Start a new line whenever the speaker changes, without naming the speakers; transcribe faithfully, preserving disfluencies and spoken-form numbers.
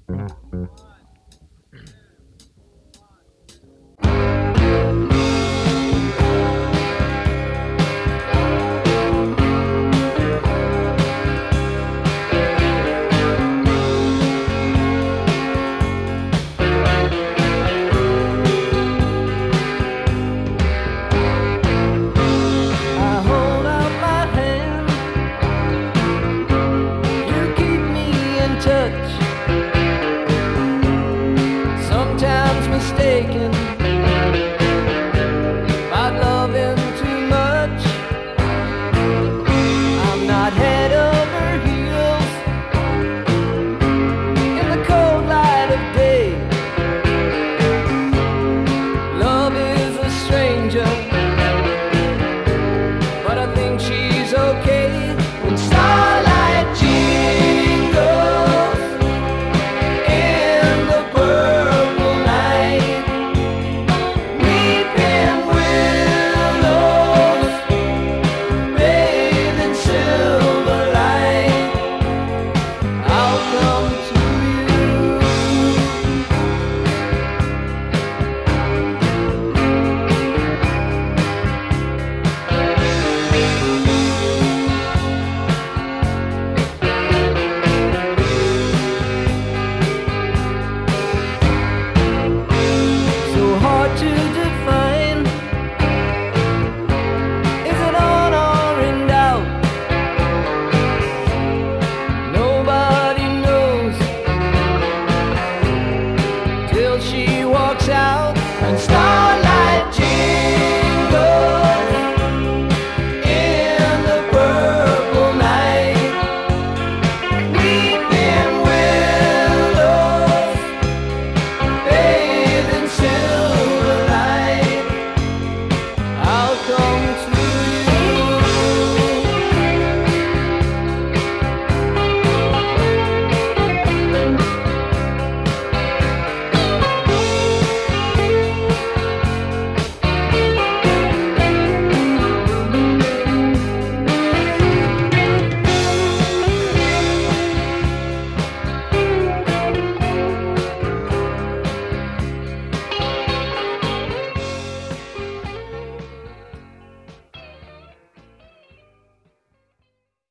mistaken about loving too much. I'm not head over heels in the cold light of day. Love is a stranger, but I think she's okay when starlight jingles in the purple night. Weeping willows bathe in silver light. I'll come